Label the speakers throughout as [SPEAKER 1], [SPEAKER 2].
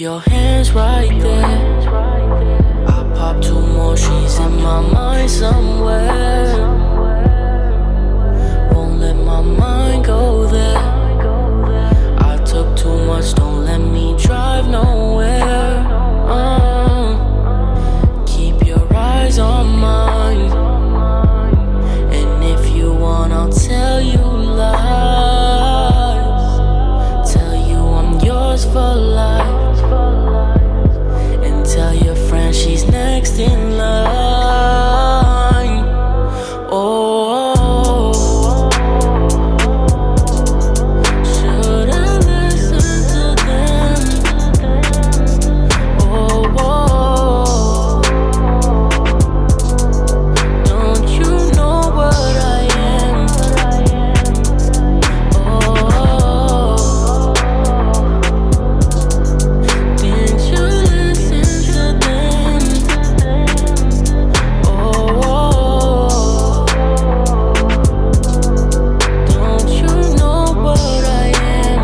[SPEAKER 1] your hands right there. I pop two more, she's in my mind somewhere. Won't let my mind go there. I took too much, don't let me drive nowhere. Keep your eyes on mine, and if you want, I'll tell you lies. Tell you I'm yours for life, and tell your friend she's next in line. Oh, should I listen to them? Oh, don't you know what I am? Oh, didn't you listen to them? Oh, don't you know what I am?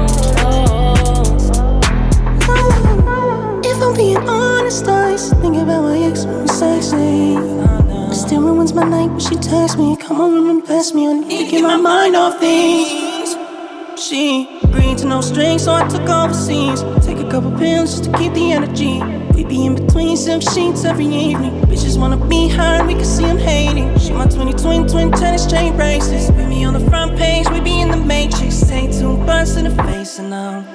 [SPEAKER 2] If I'm being honest, I used to think about my ex when we sexy. It still ruins my night when she texts me. Come on and bless me, I need to get my mind off things. She agreed to no strings, so I took overseas. Take a couple pills just to keep the energy. We be in between silk sheets every evening. Bitches wanna be high and we can see them hating. She my 2020 twin tennis chain bracelets. With me on the front page, we be in the matrix. Take two butts in the face and I'm